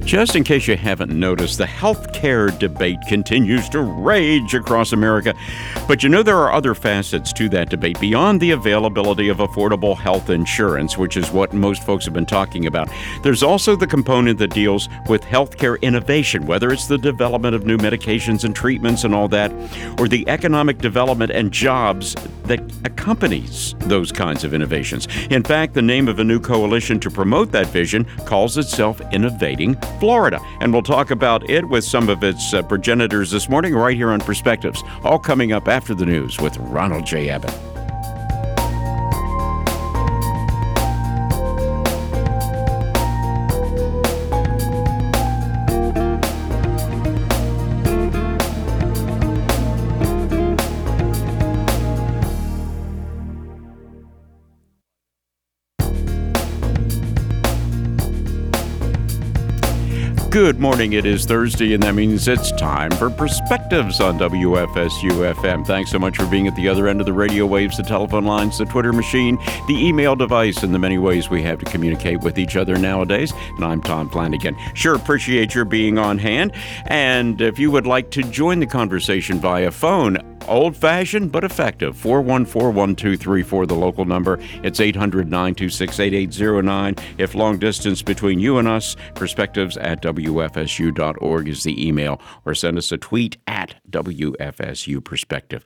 Just in case you haven't noticed, the healthcare debate continues to rage across America. But there are other facets to that debate beyond the availability of affordable health insurance, which is what most folks have been talking about. There's also the component that deals with healthcare innovation, whether it's the development of new medications and treatments and all that, or the economic development and jobs that accompanies those kinds of innovations. In fact, the name of a new coalition to promote that vision calls itself Innovating Florida. And we'll talk about it with some of its progenitors this morning right here on Perspectives, all coming up after the news with Ronald J. Abbott. Good morning. It is Thursday, and that means it's time for Perspectives on WFSU-FM. Thanks so much for being at the other end of the radio waves, the telephone lines, the Twitter machine, the email device, and the many ways we have to communicate with each other nowadays. And I'm Tom Flanagan. Sure appreciate your being on hand. And if you would like to join the conversation via phone, old-fashioned but effective, 414-1234, the local number. It's 800-926-8809. If long distance between you and us, perspectives@wfsu.org is the email, or send us a tweet at WFSU Perspective.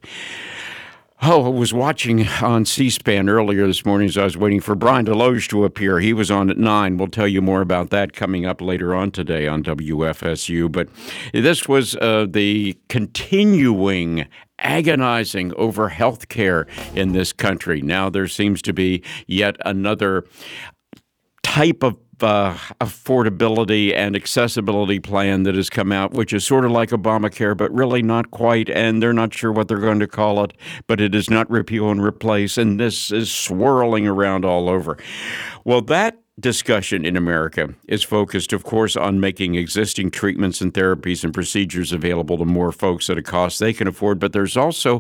I was watching on C-SPAN earlier this morning as I was waiting for Brian Deloge to appear. He was on at 9. We'll tell you more about that coming up later on today on WFSU. But this was the continuing agonizing over health care in this country. Now there seems to be yet another type of affordability and accessibility plan that has come out, which is sort of like Obamacare, but really not quite, and they're not sure what they're going to call it, but it is not repeal and replace, and this is swirling around all over. Well, that discussion in America is focused, of course, on making existing treatments and therapies and procedures available to more folks at a cost they can afford. But there's also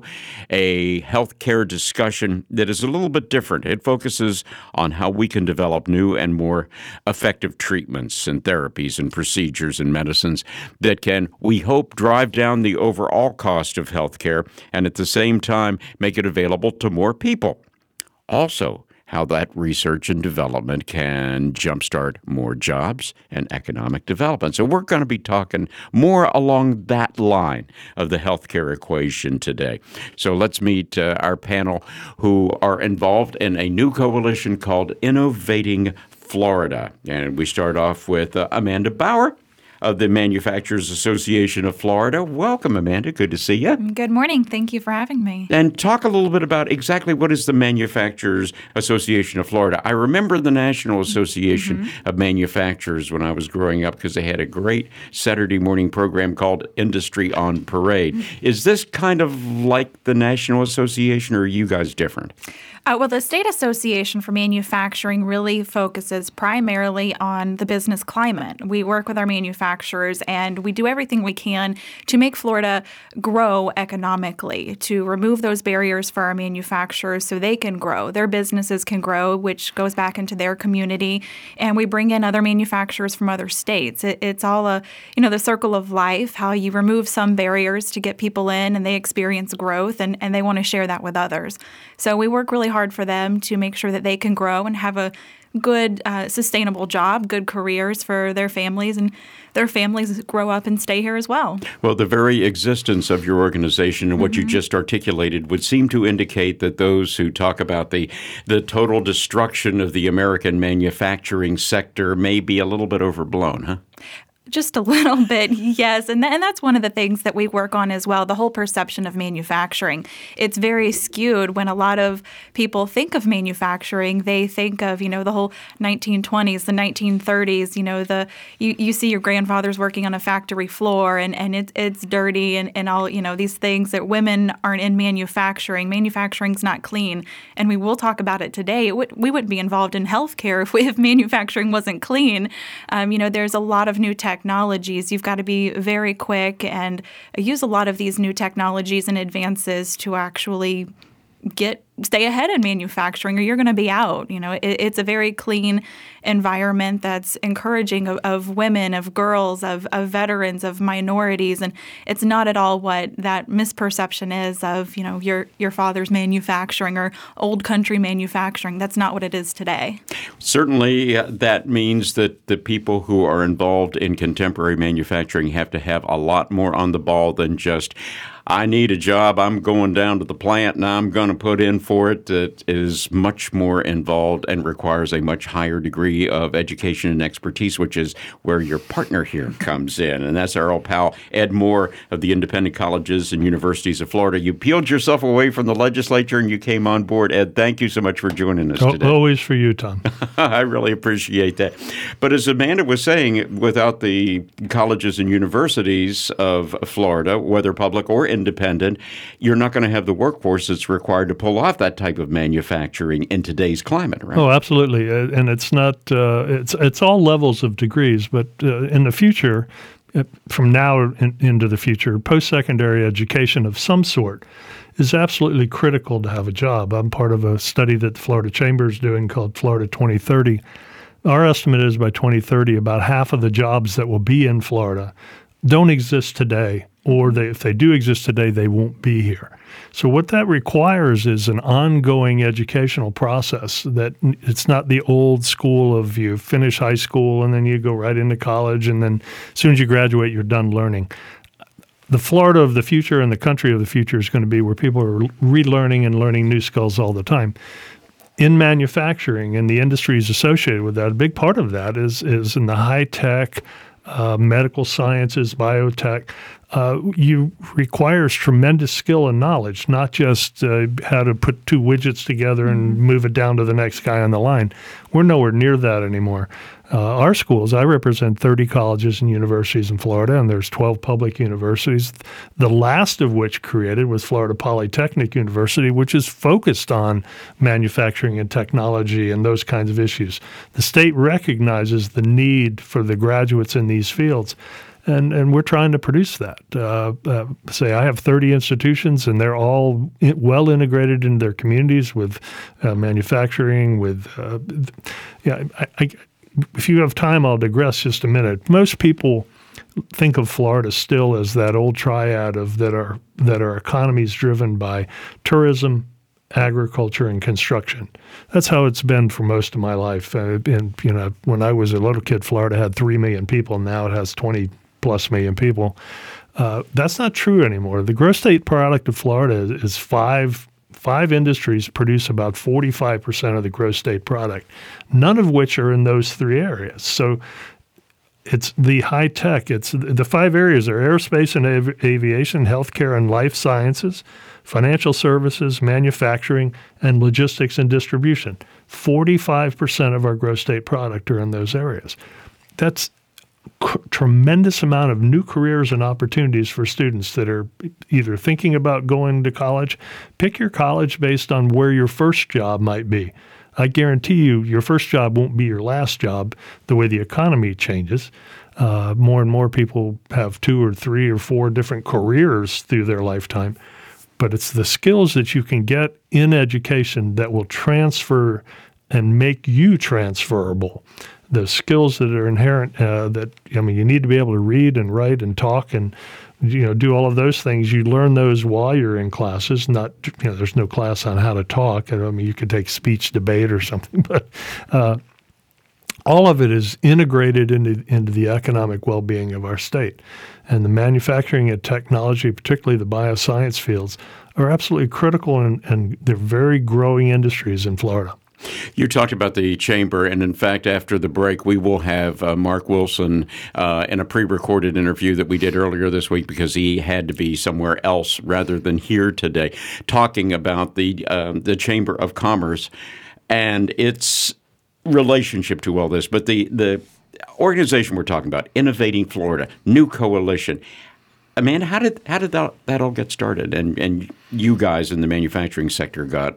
a healthcare discussion that is a little bit different. It focuses on how we can develop new and more effective treatments and therapies and procedures and medicines that can, we hope, drive down the overall cost of healthcare and at the same time make it available to more people. Also, how that research and development can jumpstart more jobs and economic development. So we're going to be talking more along that line of the healthcare equation today. So let's meet our panel who are involved in a new coalition called Innovating Florida. And we start off with Amanda Bauer of the Manufacturers Association of Florida. Welcome, Amanda. Good to see you. Good morning. Thank you for having me. And talk a little bit about exactly what is the Manufacturers Association of Florida. I remember the National Association of Manufacturers when I was growing up because they had a great Saturday morning program called Industry on Parade. Is this kind of like the National Association, or are you guys different? Well, the State Association for Manufacturing really focuses primarily on the business climate. We work with our manufacturers, and we do everything we can to make Florida grow economically, to remove those barriers for our manufacturers so they can grow. Their businesses can grow, which goes back into their community, and we bring in other manufacturers from other states. It's all the circle of life, how you remove some barriers to get people in and they experience growth, and they want to share that with others. So we work really hard for them to make sure that they can grow and have a good, sustainable job, good careers for their families, and their families grow up and stay here as well. Well, the very existence of your organization and what you just articulated would seem to indicate that those who talk about the total destruction of the American manufacturing sector may be a little bit overblown, huh? Just a little bit, yes. And that's one of the things that we work on as well, the whole perception of manufacturing. It's very skewed when a lot of people think of manufacturing. They think of, the whole 1920s, the 1930s, you see your grandfathers working on a factory floor and it's dirty and all, these things that women aren't in manufacturing. Manufacturing's not clean. And we will talk about it today. We wouldn't be involved in healthcare if manufacturing wasn't clean. There's a lot of new technologies. You've got to be very quick and use a lot of these new technologies and advances to actually stay ahead in manufacturing or you're going to be out. It's a very clean environment that's encouraging of women, of girls, of veterans, of minorities. And it's not at all what that misperception is of, your father's manufacturing or old country manufacturing. That's not what it is today. Certainly, that means that the people who are involved in contemporary manufacturing have to have a lot more on the ball than just, I need a job, I'm going down to the plant and I'm going to put in for it. That is much more involved and requires a much higher degree of education and expertise, which is where your partner here comes in. And that's our old pal, Ed Moore of the Independent Colleges and Universities of Florida. You peeled yourself away from the legislature and you came on board. Ed, thank you so much for joining us today. Always for you, Tom. I really appreciate that. But as Amanda was saying, without the colleges and universities of Florida, whether public or independent, you're not going to have the workforce that's required to pull off that type of manufacturing in today's climate, right? Oh, absolutely. And it's not, it's all levels of degrees, but in the future, from now into the future, post-secondary education of some sort is absolutely critical to have a job. I'm part of a study that the Florida Chamber is doing called Florida 2030. Our estimate is by 2030, about half of the jobs that will be in Florida don't exist today, or if they do exist today, they won't be here. So what that requires is an ongoing educational process that it's not the old school of you finish high school and then you go right into college and then as soon as you graduate, you're done learning. The Florida of the future and the country of the future is going to be where people are relearning and learning new skills all the time. In manufacturing and the industries associated with that, a big part of that is in the high-tech, medical sciences, biotech. You requires tremendous skill and knowledge, not just how to put two widgets together and move it down to the next guy on the line. We're nowhere near that anymore. Our schools, I represent 30 colleges and universities in Florida, and there's 12 public universities, the last of which created was Florida Polytechnic University, which is focused on manufacturing and technology and those kinds of issues. The state recognizes the need for the graduates in these fields. And we're trying to produce that. I have 30 institutions, and they're all well integrated in their communities with manufacturing, with if you have time, I'll digress just a minute. Most people think of Florida still as that old triad of that our economy is driven by tourism, agriculture, and construction. That's how it's been for most of my life. And when I was a little kid, Florida had 3 million people. Now it has 20+ million people. That's not true anymore. The gross state product of Florida is five industries produce about 45% of the gross state product, none of which are in those three areas. So it's the high tech. It's the 5 areas are aerospace and aviation, healthcare and life sciences, financial services, manufacturing, and logistics and distribution. 45% of our gross state product are in those areas. That's tremendous amount of new careers and opportunities for students that are either thinking about going to college. Pick your college based on where your first job might be. I guarantee you your first job won't be your last job the way the economy changes. More and more people have 2 or 3 or 4 different careers through their lifetime. But it's the skills that you can get in education that will transfer and make you transferable. The skills that are inherent you need to be able to read and write and talk and do all of those things. You learn those while you're in classes. There's no class on how to talk. You could take speech debate or something, but all of it is integrated into the economic well-being of our state. And the manufacturing and technology, particularly the bioscience fields, are absolutely critical, and they're very growing industries in Florida. You talked about the chamber, and in fact, after the break, we will have Mark Wilson in a pre-recorded interview that we did earlier this week because he had to be somewhere else rather than here today, talking about the Chamber of Commerce and its relationship to all this. But the organization we're talking about, Innovating Florida, new coalition. Amanda, how did that all get started? And you guys in the manufacturing sector got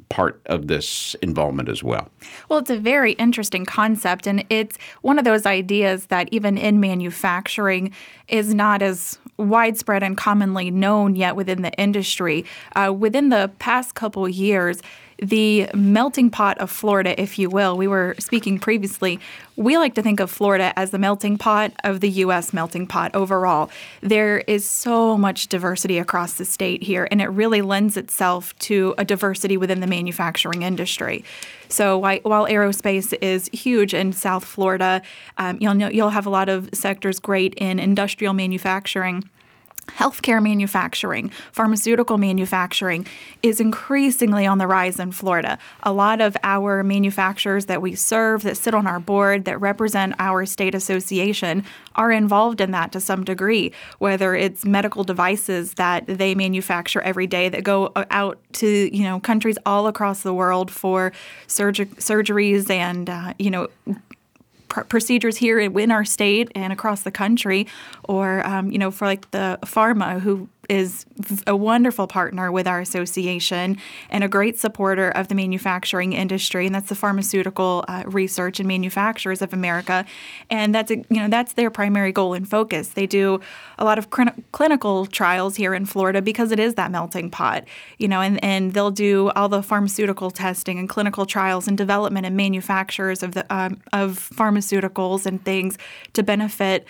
part of this involvement as well? Well, it's a very interesting concept, and it's one of those ideas that even in manufacturing is not as widespread and commonly known yet within the industry. Within the past couple years, the melting pot of Florida, if you will, we were speaking previously, we like to think of Florida as the melting pot of the U.S. melting pot overall. There is so much diversity across the state here, and it really lends itself to a diversity within the manufacturing industry. So while aerospace is huge in South Florida, you'll have a lot of sectors great in industrial manufacturing. Healthcare manufacturing, pharmaceutical manufacturing is increasingly on the rise in Florida. A lot of our manufacturers that we serve, that sit on our board, that represent our state association, are involved in that to some degree, whether it's medical devices that they manufacture every day that go out to countries all across the world for surgeries and procedures here in our state and across the country, or for like the pharma, who is a wonderful partner with our association and a great supporter of the manufacturing industry, and that's the Pharmaceutical Research and Manufacturers of America, and that's their primary goal and focus. They do a lot of clinical trials here in Florida because it is that melting pot, and they'll do all the pharmaceutical testing and clinical trials and development and manufacturers of pharmaceuticals and things to benefit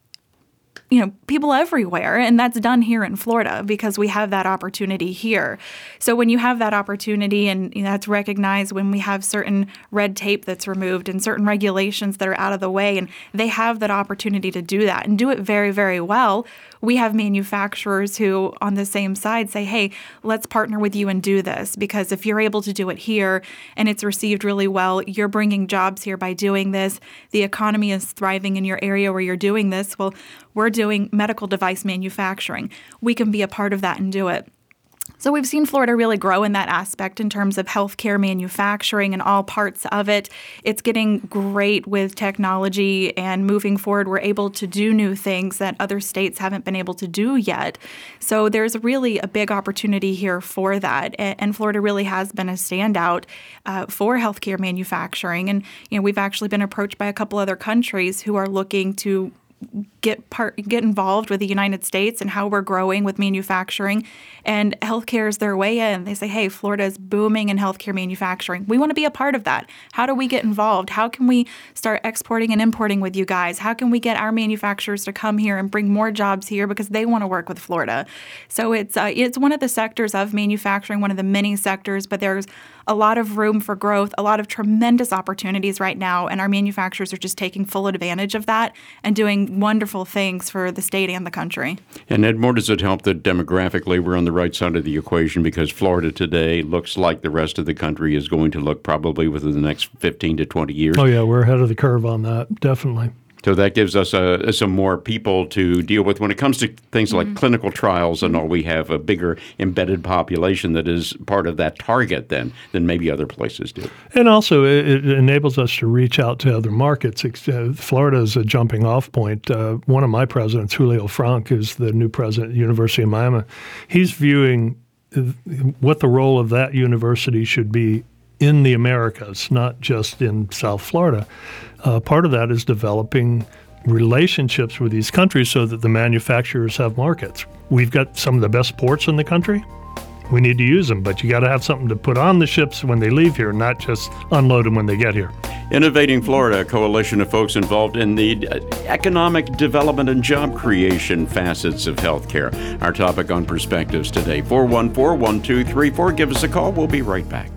people everywhere, and that's done here in Florida because we have that opportunity here. So when you have that opportunity, and that's recognized when we have certain red tape that's removed and certain regulations that are out of the way, and they have that opportunity to do that and do it very, very well. We have manufacturers who on the same side say, hey, let's partner with you and do this, because if you're able to do it here and it's received really well, you're bringing jobs here by doing this. The economy is thriving in your area where you're doing this. Well, we're doing medical device manufacturing. We can be a part of that and do it. So we've seen Florida really grow in that aspect in terms of healthcare manufacturing and all parts of it. It's getting great with technology, and moving forward, we're able to do new things that other states haven't been able to do yet. So there's really a big opportunity here for that. And Florida really has been a standout for healthcare manufacturing. And we've actually been approached by a couple other countries who are looking to get involved with the United States and how we're growing with manufacturing, and healthcare is their way in. They say, hey, Florida is booming in healthcare manufacturing. We want to be a part of that. How do we get involved? How can we start exporting and importing with you guys? How can we get our manufacturers to come here and bring more jobs here because they want to work with Florida? So it's one of the sectors of manufacturing, one of the many sectors, but there's a lot of room for growth, a lot of tremendous opportunities right now, and our manufacturers are just taking full advantage of that and doing wonderful things for the state and the country. And Ed, more does it help that demographically we're on the right side of the equation, because Florida today looks like the rest of the country is going to look probably within the next 15 to 20 years? Oh, yeah, we're ahead of the curve on that, definitely. So that gives us some more people to deal with. When it comes to things like clinical trials and all, we have a bigger embedded population that is part of that target than maybe other places do. And also it enables us to reach out to other markets. Florida is a jumping off point. One of my presidents, Julio Frank, who's the new president at the University of Miami, he's viewing what the role of that university should be in the Americas, not just in South Florida. Part of that is developing relationships with these countries so that the manufacturers have markets. We've got some of the best ports in the country. We need to use them, but you got to have something to put on the ships when they leave here, not just unload them when they get here. Innovating Florida, a coalition of folks involved in the economic development and job creation facets of healthcare. Our topic on Perspectives today, 414-1234. Give us a call. We'll be right back.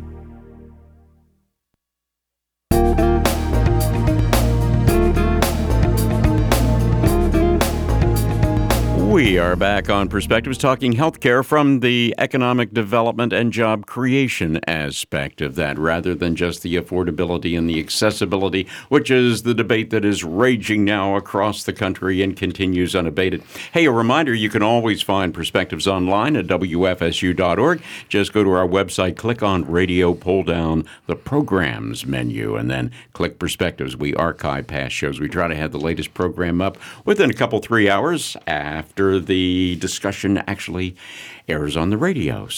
We are back on Perspectives, talking healthcare from the economic development and job creation aspect of that, rather than just the affordability and the accessibility, which is the debate that is raging now across the country and continues unabated. Hey, a reminder, you can always find Perspectives online at WFSU.org. Just go to our website, click on radio, pull down the programs menu, and then click Perspectives. We archive past shows. We try to have the latest program up within a couple, 3 hours after the discussion actually airs on the radio. So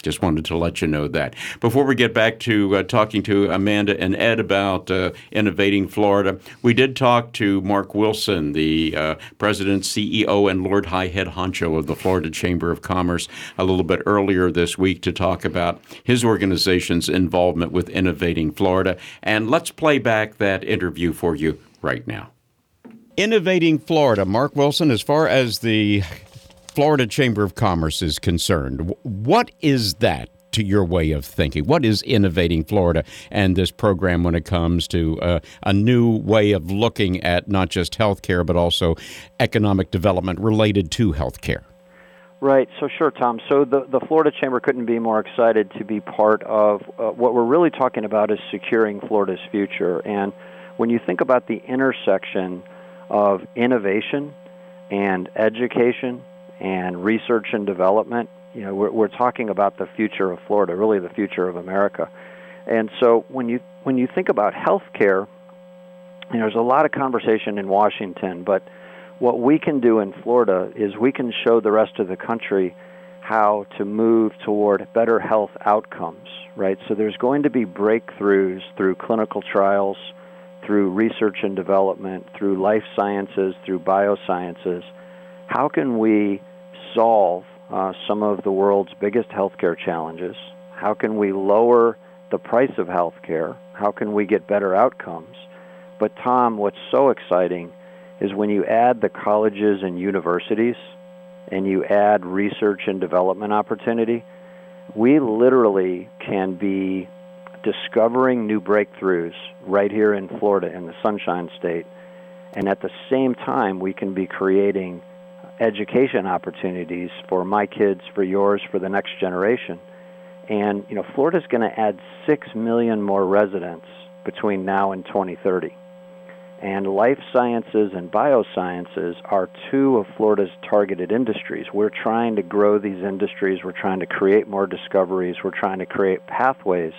Just wanted to let you know that. Before we get back to talking to Amanda and Ed about innovating Florida, we did talk to Mark Wilson, the president, CEO, and Lord High Head Honcho of the Florida Chamber of Commerce a little bit earlier this week to talk about his organization's involvement with Innovating Florida. And let's play back that interview for you right now. Innovating Florida, Mark Wilson, as far as the Florida Chamber of Commerce is concerned, what is that to your way of thinking? What is Innovating Florida and this program when it comes to a new way of looking at not just healthcare, but also economic development related to healthcare? Right. So sure, Tom. So the Florida Chamber couldn't be more excited to be part of what we're really talking about is securing Florida's future. And when you think about the intersection of innovation and education and research and development, we're talking about the future of Florida, really the future of America. And so when you think about healthcare, there's a lot of conversation in Washington, but what we can do in Florida is we can show the rest of the country how to move toward better health outcomes, right? So there's going to be breakthroughs through clinical trials, through research and development, through life sciences, through biosciences. How can we solve some of the world's biggest healthcare challenges? How can we lower the price of healthcare? How can we get better outcomes? But Tom, what's so exciting is when you add the colleges and universities and you add research and development opportunity, we literally can be discovering new breakthroughs right here in Florida, in the Sunshine State, and at the same time we can be creating education opportunities for my kids, for yours, for the next generation. And Florida's going to add 6 million more residents between now and 2030. And life sciences and biosciences are two of Florida's targeted industries. We're trying to grow these industries. We're trying to create more discoveries. We're trying to create pathways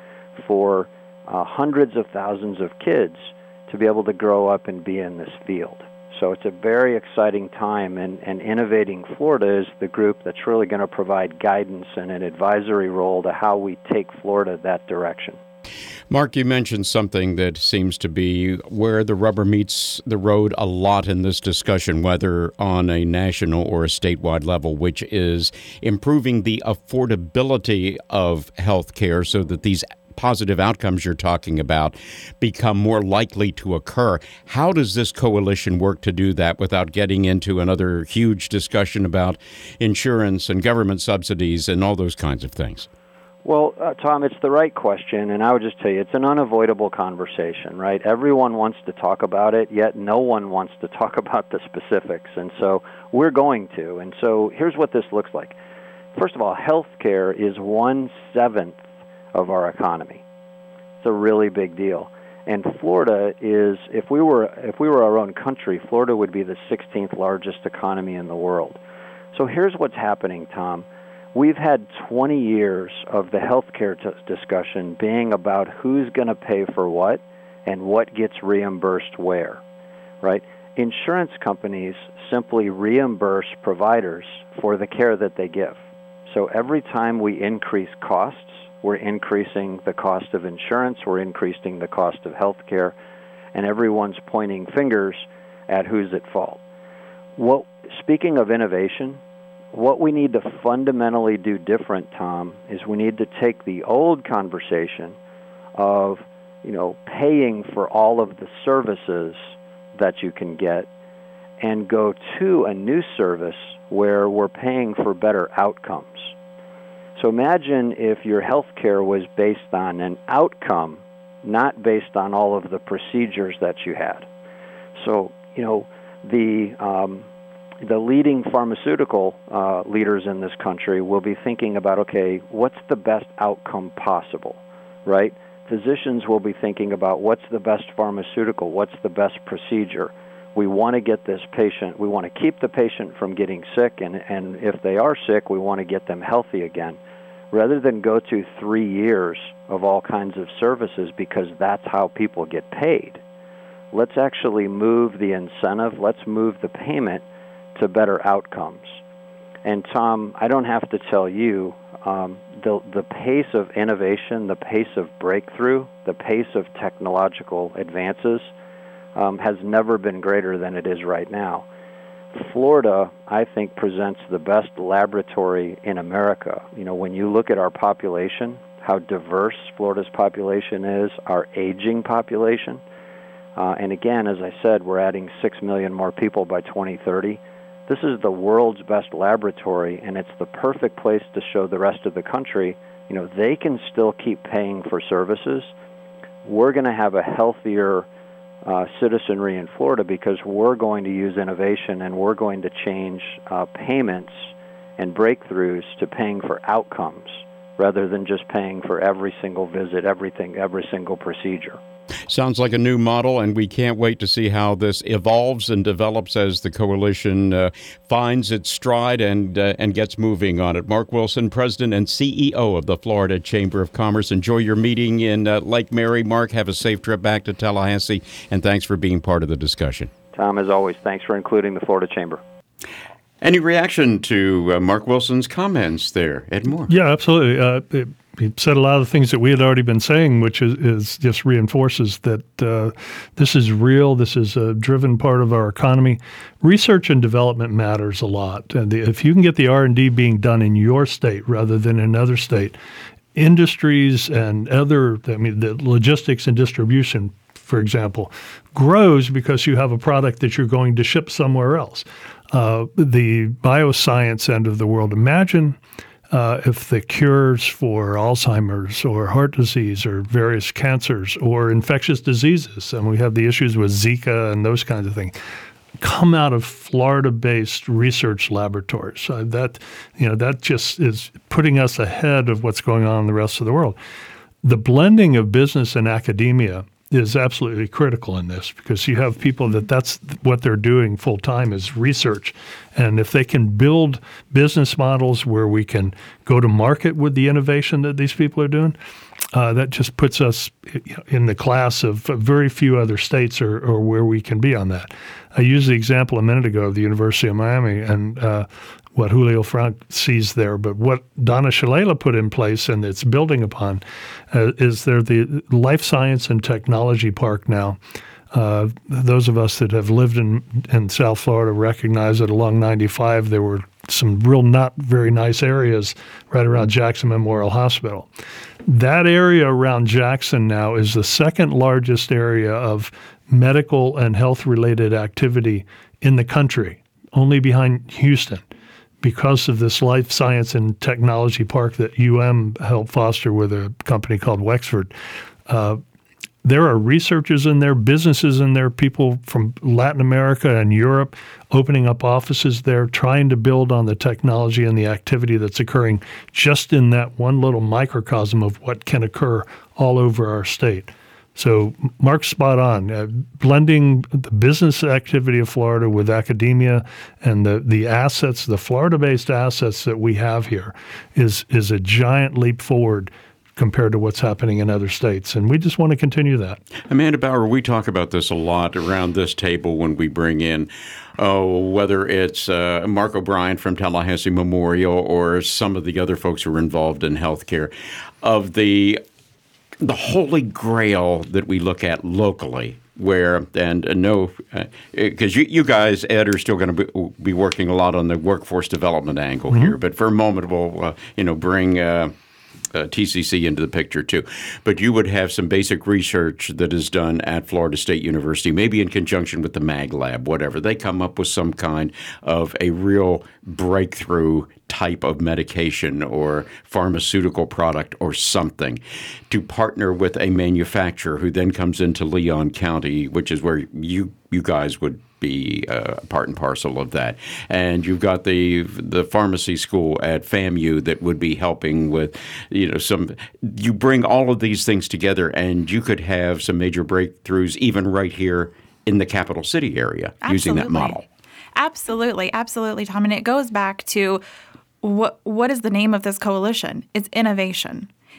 for hundreds of thousands of kids to be able to grow up and be in this field. So it's a very exciting time, and Innovating Florida is the group that's really going to provide guidance and an advisory role to how we take Florida that direction. Mark, you mentioned something that seems to be where the rubber meets the road a lot in this discussion, whether on a national or a statewide level, which is improving the affordability of health care so that these positive outcomes you're talking about become more likely to occur. How does this coalition work to do that without getting into another huge discussion about insurance and government subsidies and all those kinds of things? Well, Tom, it's the right question, and I would just tell you, it's an unavoidable conversation, right? Everyone wants to talk about it, yet no one wants to talk about the specifics, and so we're going to. And so here's what this looks like. First of all, healthcare is 1/7 of our economy. It's a really big deal. And Florida is, if we were our own country, Florida would be the 16th largest economy in the world. So here's what's happening, Tom. We've had 20 years of the healthcare discussion being about who's going to pay for what and what gets reimbursed where, right? Insurance companies simply reimburse providers for the care that they give. So every time we increase costs, we're increasing the cost of insurance, we're increasing the cost of healthcare, and everyone's pointing fingers at who's at fault. Speaking of innovation, what we need to fundamentally do different, Tom, is we need to take the old conversation of, paying for all of the services that you can get and go to a new service where we're paying for better outcomes. So imagine if your health care was based on an outcome, not based on all of the procedures that you had. So, the leading pharmaceutical leaders in this country will be thinking about, okay, what's the best outcome possible, right? Physicians will be thinking about what's the best pharmaceutical, what's the best procedure. We want to get this patient, we want to keep the patient from getting sick, and if they are sick, we want to get them healthy again, rather than go to 3 years of all kinds of services because that's how people get paid. Let's actually move the incentive, let's move the payment to better outcomes. And Tom, I don't have to tell you, the pace of innovation, the pace of breakthrough, the pace of technological advances has never been greater than it is right now. Florida, I think, presents the best laboratory in America. When you look at our population, how diverse Florida's population is, our aging population, and again, as I said, we're adding 6 million more people by 2030. This is the world's best laboratory, and it's the perfect place to show the rest of the country, they can still keep paying for services. We're going to have a healthier citizenry in Florida because we're going to use innovation and we're going to change payments and breakthroughs to paying for outcomes rather than just paying for every single visit, every single procedure. Sounds like a new model, and we can't wait to see how this evolves and develops as the coalition finds its stride and gets moving on it. Mark Wilson, President and CEO of the Florida Chamber of Commerce. Enjoy your meeting in Lake Mary. Mark, have a safe trip back to Tallahassee, and thanks for being part of the discussion. Tom, as always, thanks for including the Florida Chamber. Any reaction to Mark Wilson's comments there, Ed Moore? Yeah, absolutely. He said a lot of the things that we had already been saying, which is just reinforces that this is real. This is a driven part of our economy. Research and development matters a lot. And if you can get the R&D being done in your state rather than another state, industries and the logistics and distribution, for example, grows because you have a product that you're going to ship somewhere else. The bioscience end of the world, imagine if the cures for Alzheimer's or heart disease or various cancers or infectious diseases, and we have the issues with Zika and those kinds of things, come out of Florida-based research laboratories. That just is putting us ahead of what's going on in the rest of the world. The blending of business and academia is absolutely critical in this because you have people that's what they're doing full time is research. And if they can build business models where we can go to market with the innovation that these people are doing, that just puts us in the class of very few other states or where we can be on that. I used the example a minute ago of the University of Miami and what Julio Frank sees there, but what Donna Shalala put in place and it's building upon is there the Life Science and Technology Park now. Those of us that have lived in South Florida recognize that along 95 there were some real not very nice areas right around Jackson Memorial Hospital. That area around Jackson now is the second largest area of medical and health-related activity in the country, only behind Houston, because of this Life Science and Technology Park that helped foster with a company called Wexford. There are researchers in there, businesses in there, people from Latin America and Europe opening up offices there, trying to build on the technology and the activity that's occurring just in that one little microcosm of what can occur all over our state. So Mark's spot on. Blending the business activity of Florida with academia and the assets, the Florida-based assets that we have here is a giant leap forward compared to what's happening in other states. And we just want to continue that. Amanda Bauer, we talk about this a lot around this table when we bring in, whether it's Mark O'Brien from Tallahassee Memorial or some of the other folks who are involved in healthcare, of the holy grail that we look at locally, because you guys, Ed, are still going to be working a lot on the workforce development angle here. But for a moment, we'll bring TCC into the picture too. But you would have some basic research that is done at Florida State University, maybe in conjunction with the Mag Lab, whatever. They come up with some kind of a real breakthrough type of medication or pharmaceutical product or something to partner with a manufacturer who then comes into Leon County, which is where you guys would be part and parcel of that. And you've got the pharmacy school at FAMU that would be helping with, you bring all of these things together and you could have some major breakthroughs even right here in the capital city area. Absolutely. Using that model. Absolutely, Tom. And it goes back to what is the name of this coalition? It's innovation.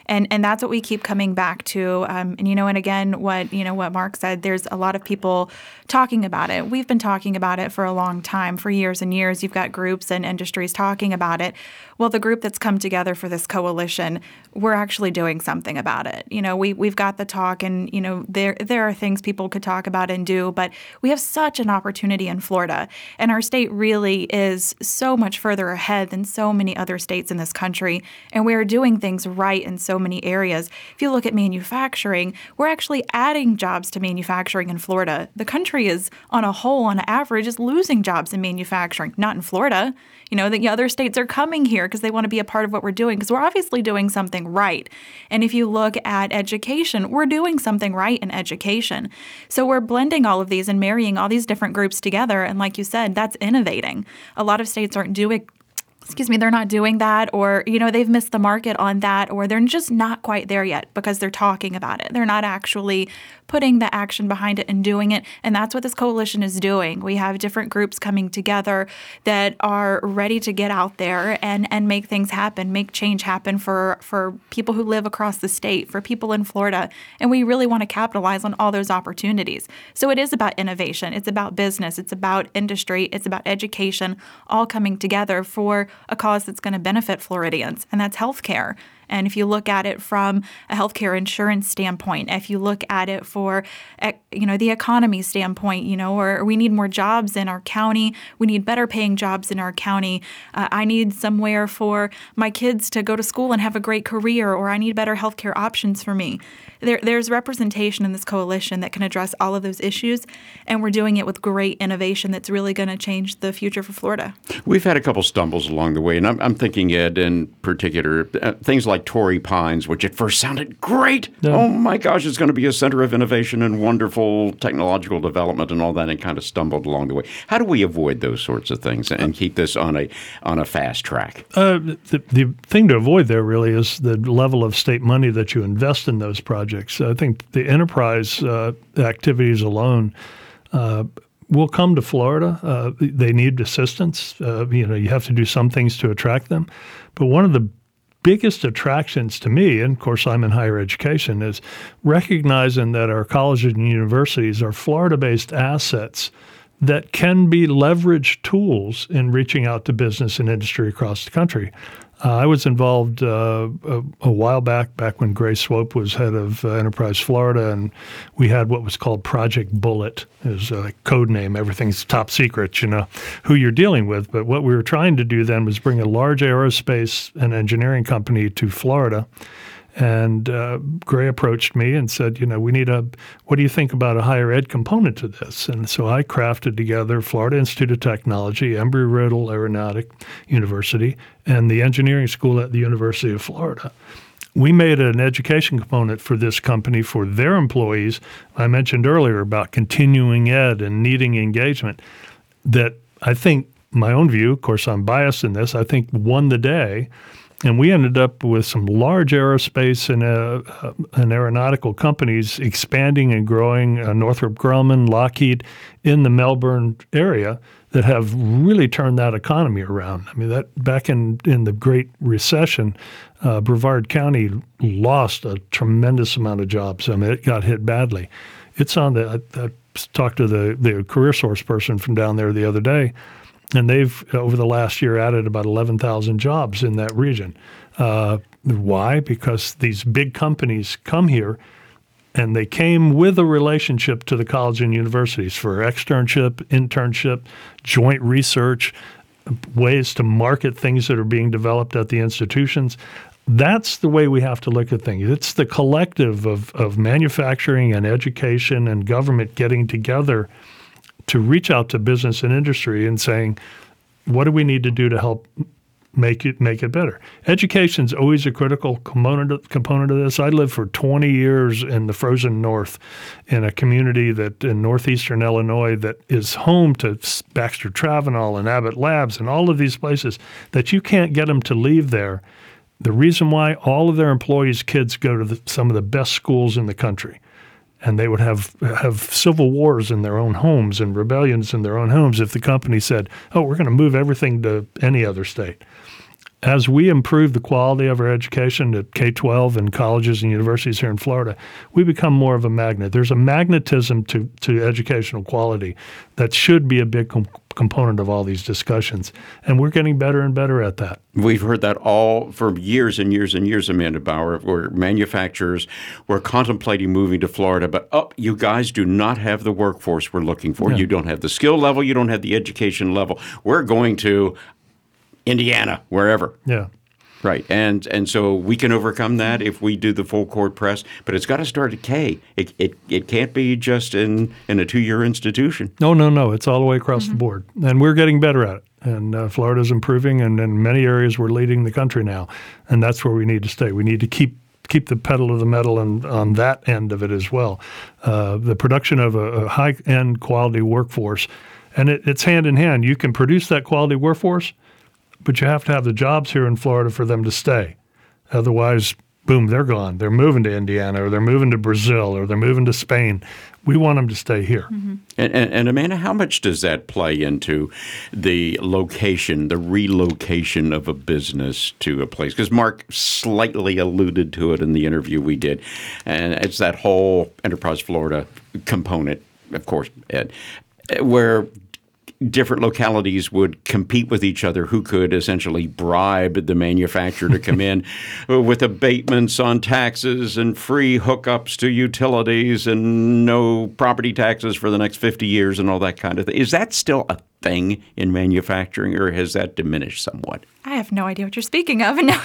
And that's what we keep coming back to. And again, what Mark said, there's a lot of people talking about it. We've been talking about it for a long time, for years and years. You've got groups and industries talking about it. Well, the group that's come together for this coalition, we're actually doing something about it. We've got the talk, and there are things people could talk about and do, but we have such an opportunity in Florida, and our state really is so much further ahead than so many other states in this country, and we are doing things right in so many areas. If you look at manufacturing, we're actually adding jobs to manufacturing in Florida. The country is, on a whole, on average, is losing jobs in manufacturing, not in Florida. The other states are coming here because they want to be a part of what we're doing, because we're obviously doing something right. And if you look at education, we're doing something right in education. So we're blending all of these and marrying all these different groups together. And like you said, that's innovating. A lot of states aren't doing they're not doing that, or, they've missed the market on that, or they're just not quite there yet because they're talking about it. They're not actually putting the action behind it and doing it. And that's what this coalition is doing. We have different groups coming together that are ready to get out there and make things happen, make change happen for people who live across the state, for people in Florida. And we really want to capitalize on all those opportunities. So it is about innovation. It's about business. It's about industry. It's about education, all coming together for a cause that's going to benefit Floridians, and that's healthcare. And if you look at it from a healthcare insurance standpoint, if you look at it for, the economy standpoint, or we need more jobs in our county, we need better paying jobs in our county. I need somewhere for my kids to go to school and have a great career, or I need better healthcare options for me. There's representation in this coalition that can address all of those issues, and we're doing it with great innovation that's really going to change the future for Florida. We've had a couple stumbles along the way, and I'm thinking, Ed, in particular, things like Torrey Pines, which at first sounded great. Yeah. Oh, my gosh, it's going to be a center of innovation and wonderful technological development and all that, and kind of stumbled along the way. How do we avoid those sorts of things and keep this on a fast track? The thing to avoid there really is the level of state money that you invest in those projects. I think the enterprise activities alone will come to Florida. They need assistance. You have to do some things to attract them. But one of the biggest attractions to me, and of course I'm in higher education, is recognizing that our colleges and universities are Florida-based assets that can be leveraged tools in reaching out to business and industry across the country. I was involved a while back when Gray Swope was head of Enterprise Florida, and we had what was called Project Bullet. It was a code name. Everything's top secret, who you're dealing with. But what we were trying to do then was bring a large aerospace and engineering company to Florida. And Gray approached me and said, what do you think about a higher ed component to this? And so I crafted together Florida Institute of Technology, Embry-Riddle Aeronautic University, and the engineering school at the University of Florida. We made an education component for this company for their employees. I mentioned earlier about continuing ed and needing engagement that I think, my own view, of course I'm biased in this, I think won the day. And we ended up with some large aerospace and aeronautical companies expanding and growing, Northrop Grumman, Lockheed, in the Melbourne area that have really turned that economy around. I mean, that back in the Great Recession, Brevard County lost a tremendous amount of jobs. I mean, it got hit badly. It's on I talked to the career source person from down there the other day, and they've, over the last year, added about 11,000 jobs in that region. Why? Because these big companies come here, and they came with a relationship to the college and universities for externship, internship, joint research, ways to market things that are being developed at the institutions. That's the way we have to look at things. It's the collective of manufacturing and education and government getting together to reach out to business and industry and saying, what do we need to do to help make it better? Education's always a critical component of this. I lived for 20 years in the frozen north in a community that in northeastern Illinois that is home to Baxter Travenol and Abbott Labs and all of these places that you can't get them to leave there. The reason why all of their employees' kids go to some of the best schools in the country. And they would have civil wars in their own homes and rebellions in their own homes if the company said, oh, we're going to move everything to any other state. as we improve the quality of our education at K-12 and colleges and universities here in Florida, we become more of a magnet. There's a magnetism to educational quality that should be a big component of all these discussions, and we're getting better and better at that. We've heard that all for years and years and years, Amanda Bauer, where manufacturers were contemplating moving to Florida, but you guys do not have the workforce we're looking for. Yeah. You don't have the skill level. You don't have the education level. We're going to Indiana, wherever. Yeah. Right. And so we can overcome that if we do the full court press, but it's got to start at K. It can't be just in a 2-year institution. No. It's all the way across the board. And we're getting better at it. And Florida's improving, and in many areas we're leading the country now. And that's where we need to stay. We need to keep the pedal to the metal on that end of it as well. The production of a high-end quality workforce, and it's hand in hand. You can produce that quality workforce, but you have to have the jobs here in Florida for them to stay. Otherwise, boom, they're gone. They're moving to Indiana, or they're moving to Brazil, or they're moving to Spain. We want them to stay here. Mm-hmm. And Amanda, how much does that play into the location, the relocation of a business to a place? Because Mark slightly alluded to it in the interview we did, and it's that whole Enterprise Florida component, of course, Ed, where different localities would compete with each other who could essentially bribe the manufacturer to come in with abatements on taxes and free hookups to utilities and no property taxes for the next 50 years and all that kind of thing. Is that still a thing in manufacturing, or has that diminished somewhat? I have no idea what you're speaking of. No,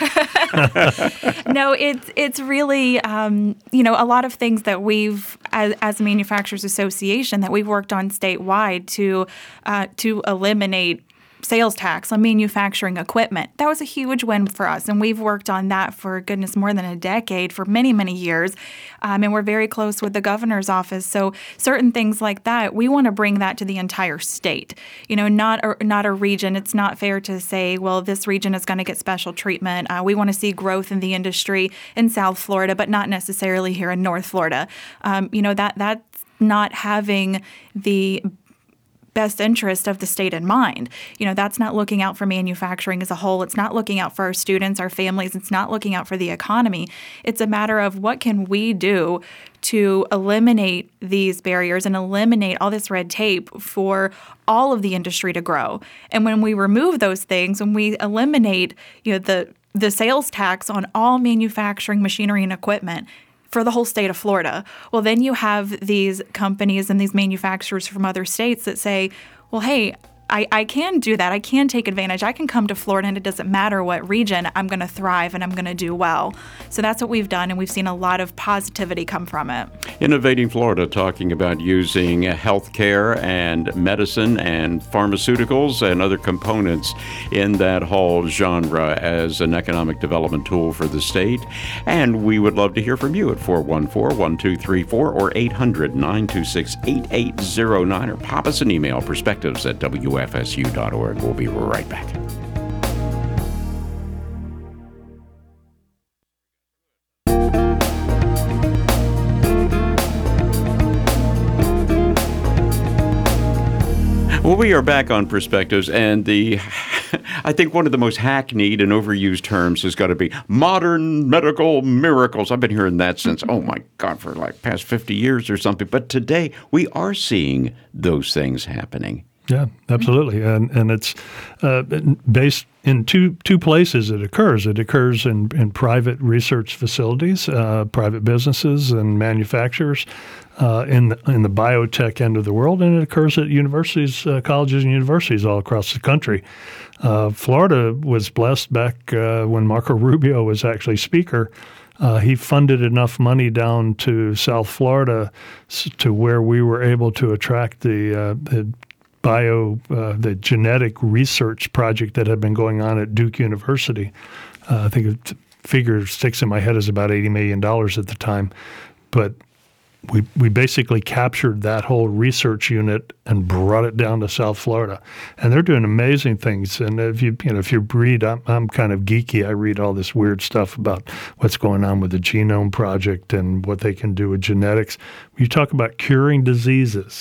it's really a lot of things that we've as a manufacturers association that we've worked on statewide to eliminate sales tax on manufacturing equipment. That was a huge win for us, and we've worked on that for, goodness, more than a decade, for many, many years, and we're very close with the governor's office. So certain things like that, we want to bring that to the entire state, not a region. It's not fair to say, well, this region is going to get special treatment. We want to see growth in the industry in South Florida, but not necessarily here in North Florida. That's not having the best interest of the state in mind. That's not looking out for manufacturing as a whole. It's not looking out for our students, our families. It's not looking out for the economy. It's a matter of what can we do to eliminate these barriers and eliminate all this red tape for all of the industry to grow. And when we remove those things, when we eliminate, the sales tax on all manufacturing machinery and equipment for the whole state of Florida, well, then you have these companies and these manufacturers from other states that say, well, hey, I can do that. I can take advantage. I can come to Florida, and it doesn't matter what region. I'm going to thrive, and I'm going to do well. So that's what we've done, and we've seen a lot of positivity come from it. Innovating Florida, talking about using healthcare and medicine and pharmaceuticals and other components in that whole genre as an economic development tool for the state. And we would love to hear from you at 414-1234 or 800-926-8809, or pop us an email, perspectives@WFSU.org. We'll be right back. Well, we are back on Perspectives, and I think one of the most hackneyed and overused terms has got to be modern medical miracles. I've been hearing that since, oh my God, for like past 50 years or something. But today we are seeing those things happening. Yeah, absolutely. And it's based in two places it occurs. It occurs in private research facilities, private businesses and manufacturers in the biotech end of the world, and it occurs at universities, colleges and universities all across the country. Florida was blessed back when Marco Rubio was actually speaker. He funded enough money down to South Florida to where we were able to attract the genetic research project that had been going on at Duke University. I think the figure sticks in my head is about $80 million at the time. But we basically captured that whole research unit and brought it down to South Florida. And they're doing amazing things. And if you read, I'm kind of geeky. I read all this weird stuff about what's going on with the Genome Project and what they can do with genetics. You talk about curing diseases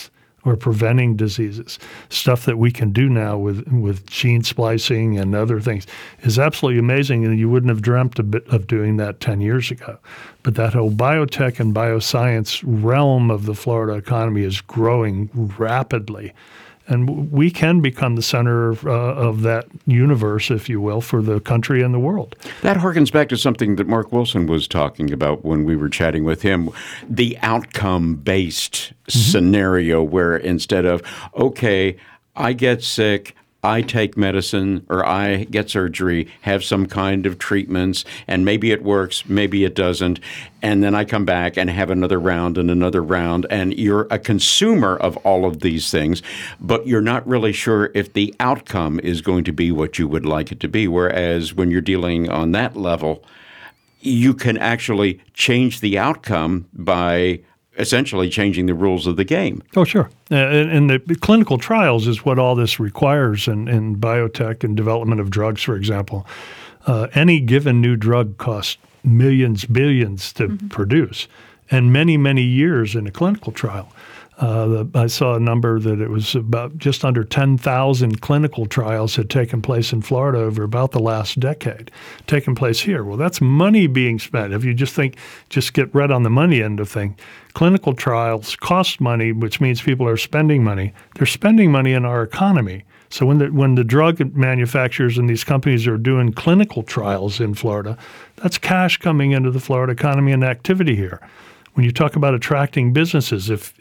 or preventing diseases. Stuff that we can do now with gene splicing and other things is absolutely amazing, and you wouldn't have dreamt of doing that 10 years ago. But that whole biotech and bioscience realm of the Florida economy is growing rapidly. And we can become the center of that universe, if you will, for the country and the world. That harkens back to something that Mark Wilson was talking about when we were chatting with him, the outcome-based scenario where instead of, okay, I get sick, I take medicine, or I get surgery, have some kind of treatments, and maybe it works, maybe it doesn't, and then I come back and have another round, and you're a consumer of all of these things, but you're not really sure if the outcome is going to be what you would like it to be, whereas when you're dealing on that level, you can actually change the outcome by essentially changing the rules of the game. Oh, sure. And the clinical trials is what all this requires in biotech and development of drugs, for example. Any given new drug costs millions, billions to produce, and many, many years in a clinical trial. I saw a number that it was about just under 10,000 clinical trials had taken place in Florida over about the last decade, taken place here. Well, that's money being spent. If you just get right on the money end of thing, clinical trials cost money, which means people are spending money. They're spending money in our economy. So when the drug manufacturers and these companies are doing clinical trials in Florida, that's cash coming into the Florida economy and activity here. When you talk about attracting businesses, if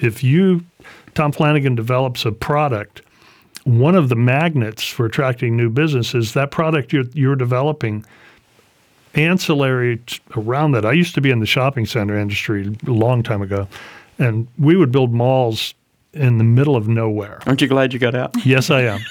Tom Flanagan develops a product, one of the magnets for attracting new businesses, that product you're developing, ancillary around that. I used to be in the shopping center industry a long time ago, and we would build malls in the middle of nowhere. Aren't you glad you got out? Yes, I am.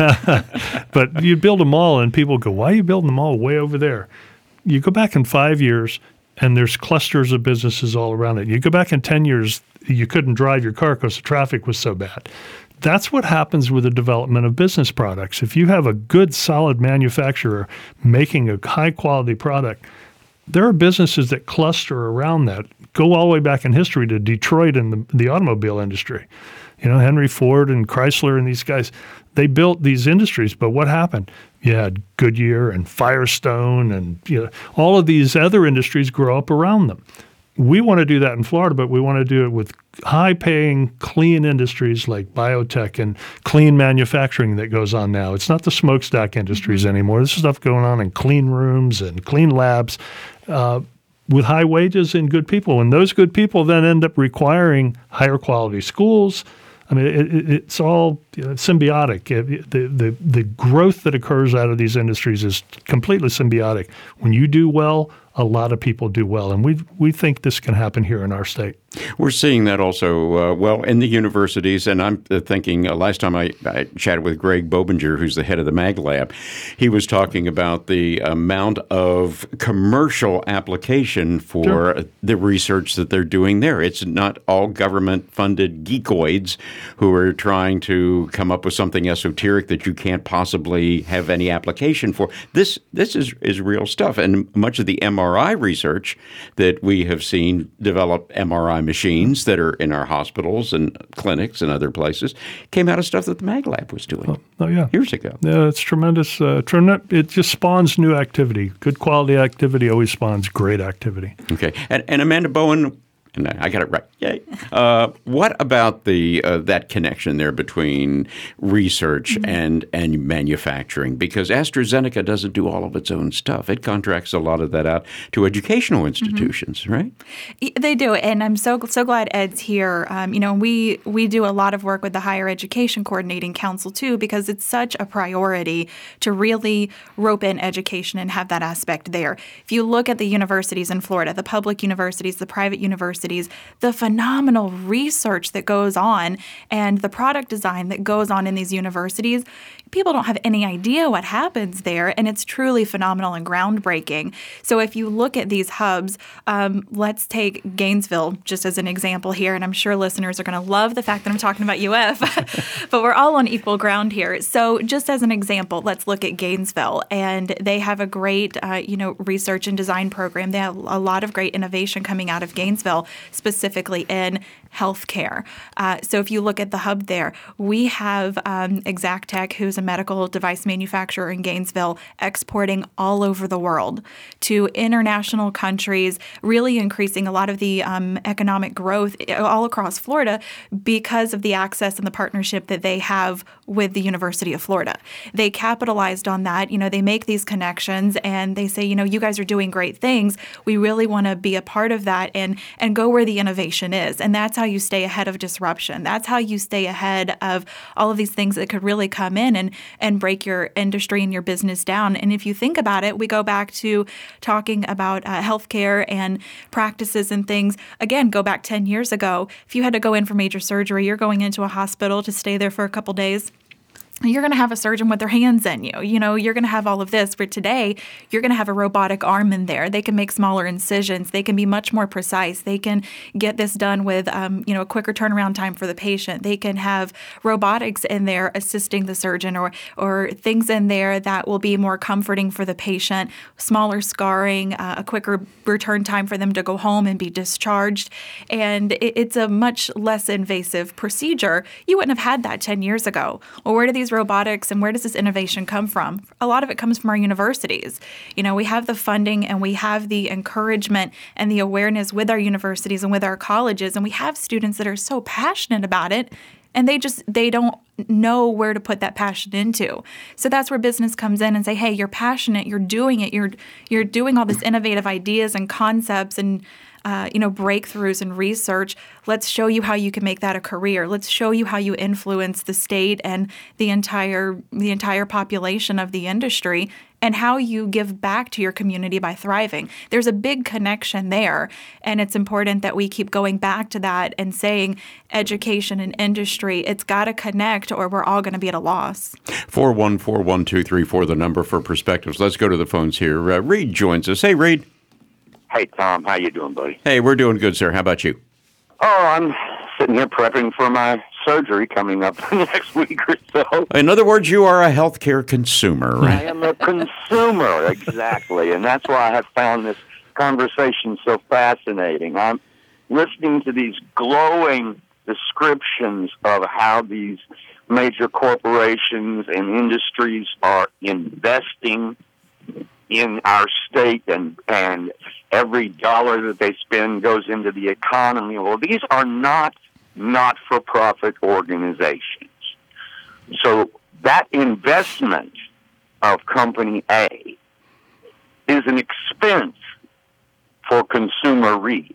But you build a mall, and people go, why are you building a mall way over there? You go back in 5 years, and there's clusters of businesses all around it. You go back in 10 years, you couldn't drive your car because the traffic was so bad. That's what happens with the development of business products. If you have a good, solid manufacturer making a high-quality product, there are businesses that cluster around that. Go all the way back in history to Detroit and the automobile industry. Henry Ford and Chrysler and these guys, they built these industries, but what happened? You had Goodyear and Firestone and all of these other industries grow up around them. We want to do that in Florida, but we want to do it with high-paying, clean industries like biotech and clean manufacturing that goes on now. It's not the smokestack industries anymore. This is stuff going on in clean rooms and clean labs with high wages and good people. And those good people then end up requiring higher quality schools. I mean, it's all symbiotic. The growth that occurs out of these industries is completely symbiotic. When you do well, a lot of people do well. And we think this can happen here in our state. We're seeing that also, in the universities. And I'm thinking last time I chatted with Greg Bobinger, who's the head of the Mag Lab, he was talking about the amount of commercial application for the research that they're doing there. It's not all government-funded geekoids who are trying to come up with something esoteric that you can't possibly have any application for. This is real stuff. And much of the MRI research that we have seen develop MRI machines that are in our hospitals and clinics and other places came out of stuff that the Mag Lab was doing years ago. Yeah, it's tremendous. It just spawns new activity. Good quality activity always spawns great activity. Okay. And Amanda Bowen, and I got it right. Yay. What about that connection there between research and manufacturing? Because AstraZeneca doesn't do all of its own stuff. It contracts a lot of that out to educational institutions, right? They do, and I'm so glad Ed's here. We do a lot of work with the Higher Education Coordinating Council too, because it's such a priority to really rope in education and have that aspect there. If you look at the universities in Florida, the public universities, the private universities, the phenomenal research that goes on and the product design that goes on in these universities, people don't have any idea what happens there, and it's truly phenomenal and groundbreaking. So if you look at these hubs, let's take Gainesville just as an example here, and I'm sure listeners are going to love the fact that I'm talking about UF, but we're all on equal ground here. So just as an example, let's look at Gainesville, and they have a great research and design program. They have a lot of great innovation coming out of Gainesville. specifically in healthcare. So if you look at the hub there, we have Exactech, who's a medical device manufacturer in Gainesville, exporting all over the world to international countries, really increasing a lot of the economic growth all across Florida because of the access and the partnership that they have with the University of Florida. They capitalized on that. They make these connections and they say, you guys are doing great things. We really want to be a part of that and go where the innovation is. And that's how you stay ahead of disruption. That's how you stay ahead of all of these things that could really come in and break your industry and your business down. And if you think about it, we go back to talking about healthcare and practices and things. Again, go back 10 years ago. If you had to go in for major surgery, you're going into a hospital to stay there for a couple days. You're going to have a surgeon with their hands in you. You're going to have all of this. For today, you're going to have a robotic arm in there. They can make smaller incisions. They can be much more precise. They can get this done with, a quicker turnaround time for the patient. They can have robotics in there assisting the surgeon or things in there that will be more comforting for the patient, smaller scarring, a quicker return time for them to go home and be discharged. And it's a much less invasive procedure. You wouldn't have had that 10 years ago. Well, where do these robotics and where does this innovation come from? A lot of it comes from our universities. We have the funding and we have the encouragement and the awareness with our universities and with our colleges, and we have students that are so passionate about it, and they don't know where to put that passion into. So that's where business comes in and say, hey, you're passionate, you're doing it, you're doing all this innovative ideas and concepts and breakthroughs and research. Let's show you how you can make that a career. Let's show you how you influence the state and the entire population of the industry and how you give back to your community by thriving. There's a big connection there, and it's important that we keep going back to that and saying education and industry, it's got to connect or we're all going to be at a loss. 414-1234, the number for Perspectives. Let's go to the phones here. Reed joins us. Hey, Reed. Hey, Tom. How you doing, buddy? Hey, we're doing good, sir. How about you? Oh, I'm sitting here prepping for my surgery coming up next week or so. In other words, you are a healthcare consumer, right? I am a consumer, exactly. And that's why I have found this conversation so fascinating. I'm listening to these glowing descriptions of how these major corporations and industries are investing in our state, and every dollar that they spend goes into the economy. Well, these are not-for-profit organizations. So that investment of Company A is an expense for Consumer Reed.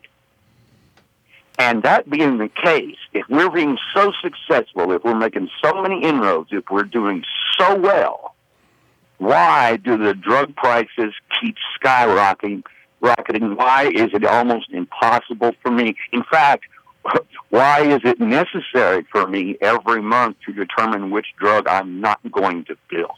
And that being the case, if we're being so successful, if we're making so many inroads, if we're doing so well, why do the drug prices keep skyrocketing? Why is it almost impossible for me? In fact, why is it necessary for me every month to determine which drug I'm not going to fill?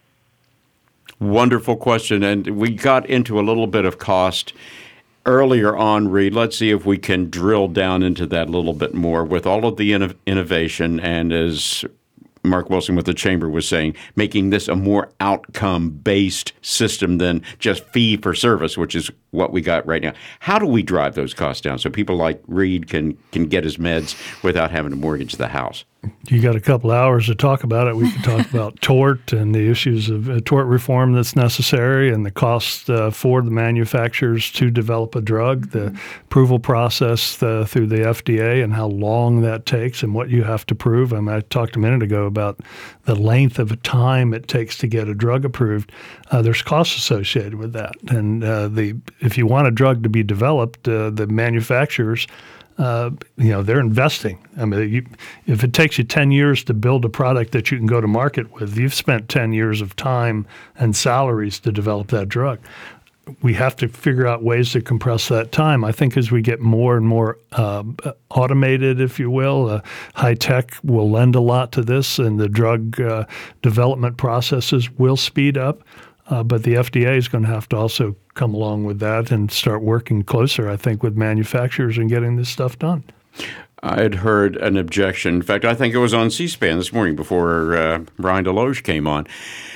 Wonderful question. And we got into a little bit of cost earlier on, Reed. Let's see if we can drill down into that a little bit more with all of the innovation, and as Mark Wilson with the Chamber was saying, making this a more outcome-based system than just fee-for-service, which is what we got right now. How do we drive those costs down so people like Reed can get his meds without having to mortgage the house? You got a couple hours to talk about it. We can talk about tort and the issues of tort reform that's necessary and the cost for the manufacturers to develop a drug, the approval process through the FDA and how long that takes and what you have to prove. I talked a minute ago about the length of time it takes to get a drug approved. There's costs associated with that. And if you want a drug to be developed, the manufacturers they're investing. I mean, if it takes you 10 years to build a product that you can go to market with, you've spent 10 years of time and salaries to develop that drug. We have to figure out ways to compress that time. I think as we get more and more automated, if you will, high tech will lend a lot to this, and the drug development processes will speed up. But the FDA is going to have to also come along with that and start working closer, I think, with manufacturers and getting this stuff done. I had heard an objection. In fact, I think it was on C-SPAN this morning before Brian Deloge came on,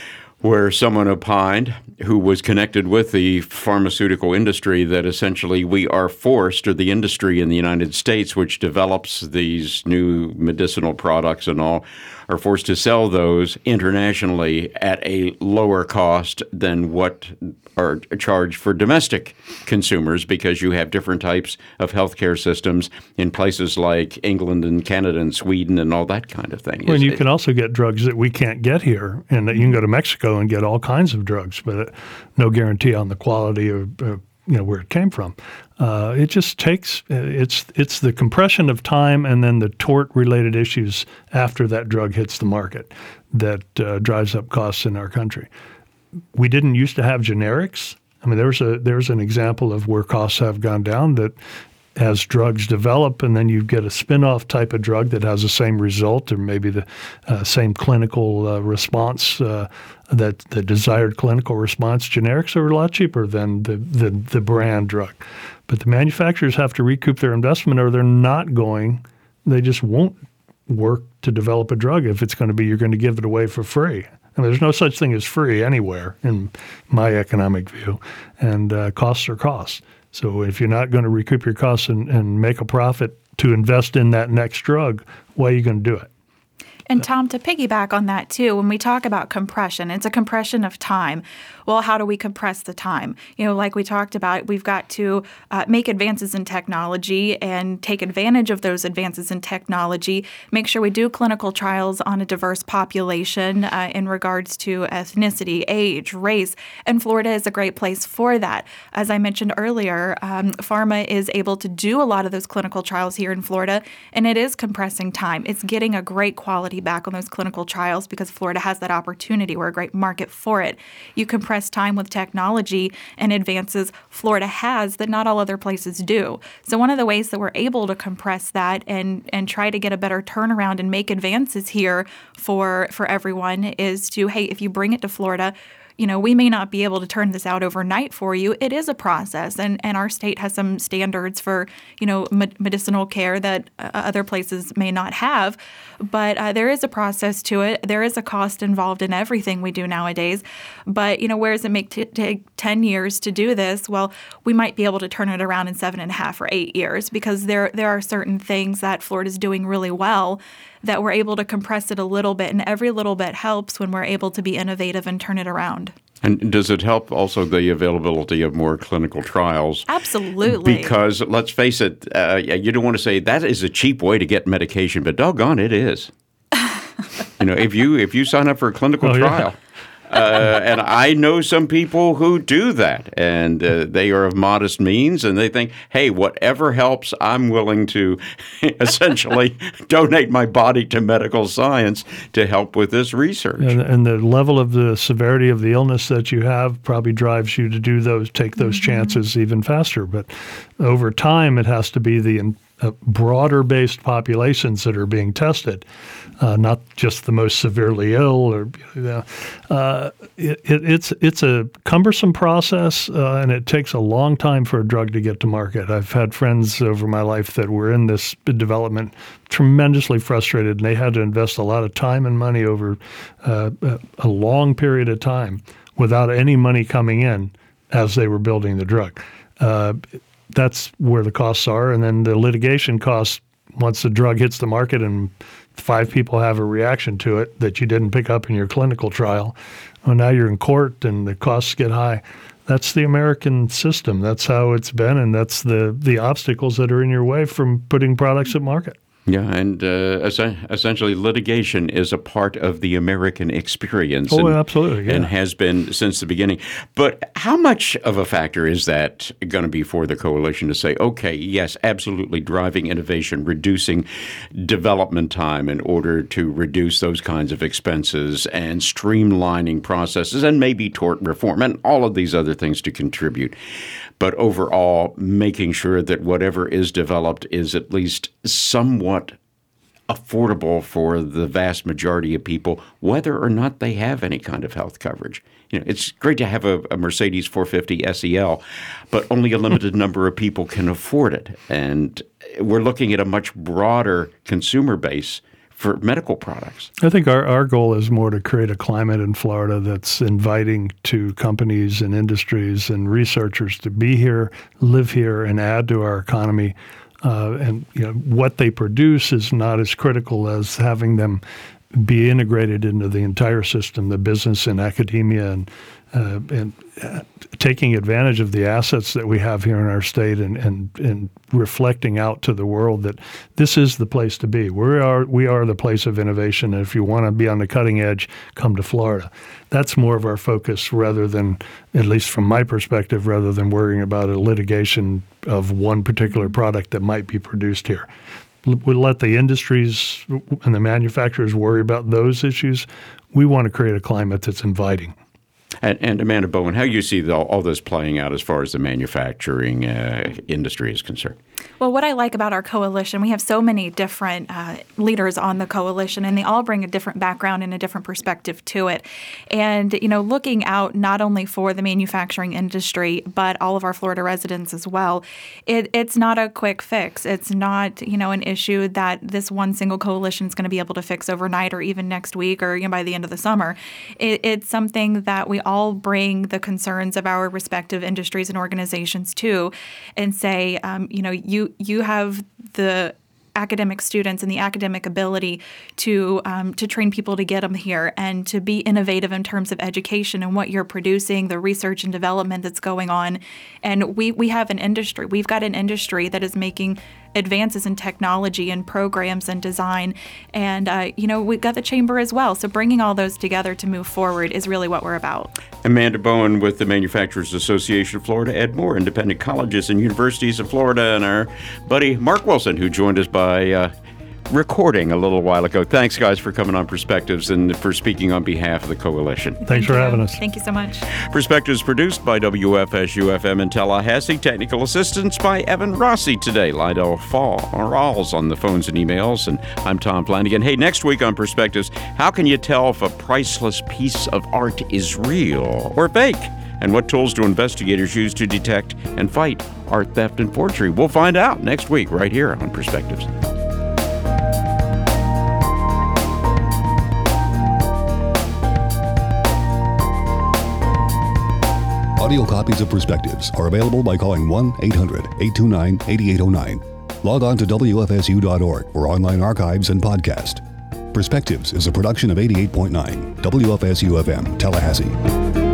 where someone opined who was connected with the pharmaceutical industry that essentially we are forced, or the industry in the United States, which develops these new medicinal products and all, are forced to sell those internationally at a lower cost than what are charged for domestic consumers, because you have different types of healthcare systems in places like England and Canada and Sweden and all that kind of thing. Well, and you can also get drugs that we can't get here, and that you can go to Mexico and get all kinds of drugs, but no guarantee on the quality or where it came from. It just takes it's the compression of time and then the tort-related issues after that drug hits the market that drives up costs in our country. We didn't used to have generics. I mean, there's an example of where costs have gone down, that as drugs develop and then you get a spin-off type of drug that has the same result or maybe the same clinical response, that the desired clinical response, generics are a lot cheaper than the brand drug. But the manufacturers have to recoup their investment, or they just won't work to develop a drug if it's going to be you're going to give it away for free. I mean, there's no such thing as free anywhere in my economic view, and costs are costs. So if you're not going to recoup your costs and make a profit to invest in that next drug, why are you going to do it? And Tom, to piggyback on that too, when we talk about compression, it's a compression of time. Well, how do we compress the time? Like we talked about, we've got to make advances in technology and take advantage of those advances in technology, make sure we do clinical trials on a diverse population in regards to ethnicity, age, race, and Florida is a great place for that. As I mentioned earlier, pharma is able to do a lot of those clinical trials here in Florida, and it is compressing time. It's getting a great quality back on those clinical trials because Florida has that opportunity. We're a great market for it. You compress time with technology and advances Florida has that not all other places do. So one of the ways that we're able to compress that and try to get a better turnaround and make advances here for everyone is to, hey, if you bring it to Florida, we may not be able to turn this out overnight for you. It is a process, and our state has some standards for, medicinal care that other places may not have. But there is a process to it. There is a cost involved in everything we do nowadays. But, where does it take 10 years to do this? Well, we might be able to turn it around in 7.5 or 8 years because there are certain things that Florida's doing really well that we're able to compress it a little bit, and every little bit helps when we're able to be innovative and turn it around. And does it help also the availability of more clinical trials? Absolutely. Because let's face it, you don't want to say that is a cheap way to get medication, but doggone it is. If you sign up for a clinical trial. And I know some people who do that, and they are of modest means, and they think, hey, whatever helps, I'm willing to essentially donate my body to medical science to help with this research. And the level of the severity of the illness that you have probably drives you to take those chances even faster. But over time, it has to be the broader-based populations that are being tested, not just the most severely ill. It's a cumbersome process, and it takes a long time for a drug to get to market. I've had friends over my life that were in this development tremendously frustrated, and they had to invest a lot of time and money over a long period of time without any money coming in as they were building the drug. That's where the costs are. And then the litigation costs, once the drug hits the market and 5 people have a reaction to it that you didn't pick up in your clinical trial, well, now you're in court and the costs get high. That's the American system. That's how it's been, and that's the obstacles that are in your way from putting products at market. Yeah, and essentially litigation is a part of the American experience. Oh, absolutely, yeah. And has been since the beginning. But how much of a factor is that going to be for the coalition to say, okay, yes, absolutely driving innovation, reducing development time in order to reduce those kinds of expenses and streamlining processes and maybe tort reform and all of these other things to contribute. But overall, making sure that whatever is developed is at least somewhat affordable for the vast majority of people, whether or not they have any kind of health coverage. It's great to have a Mercedes 450 SEL, but only a limited number of people can afford it. And we're looking at a much broader consumer base for medical products. I think our goal is more to create a climate in Florida that's inviting to companies and industries and researchers to be here, live here, and add to our economy. And what they produce is not as critical as having them be integrated into the entire system, the business and academia, and taking advantage of the assets that we have here in our state and reflecting out to the world that this is the place to be. We are the place of innovation. And if you want to be on the cutting edge, come to Florida. That's more of our focus rather than, at least from my perspective, rather than worrying about a litigation of one particular product that might be produced here. We let the industries and the manufacturers worry about those issues. We want to create a climate that's inviting. And Amanda Bowen, how you see all this playing out as far as the manufacturing industry is concerned? Well, what I like about our coalition, we have so many different leaders on the coalition, and they all bring a different background and a different perspective to it. And, looking out not only for the manufacturing industry, but all of our Florida residents as well, it's not a quick fix. It's not, an issue that this one single coalition is going to be able to fix overnight or even next week or by the end of the summer. It's something that we all bring the concerns of our respective industries and organizations to and say, you have the academic students and the academic ability to train people to get them here and to be innovative in terms of education and what you're producing, the research and development that's going on. And we have an industry. We've got an industry that is making advances in technology and programs and design. And, we've got the chamber as well. So bringing all those together to move forward is really what we're about. Amanda Bowen with the Manufacturers Association of Florida, Ed Moore, Independent Colleges and Universities of Florida, and our buddy Mark Wilson, who joined us by recording a little while ago. Thanks, guys, for coming on Perspectives and for speaking on behalf of the coalition. Thanks for having us. Thank you so much. Perspectives produced by WFSU-FM in Tallahassee. Technical assistance by Evan Rossi today. Lydell Rawls on the phones and emails. And I'm Tom Flanagan. Hey, next week on Perspectives, how can you tell if a priceless piece of art is real or fake? And what tools do investigators use to detect and fight art theft and forgery? We'll find out next week right here on Perspectives. Audio copies of Perspectives are available by calling 1-800-829-8809. Log on to WFSU.org for online archives and podcast. Perspectives is a production of 88.9 WFSU-FM Tallahassee.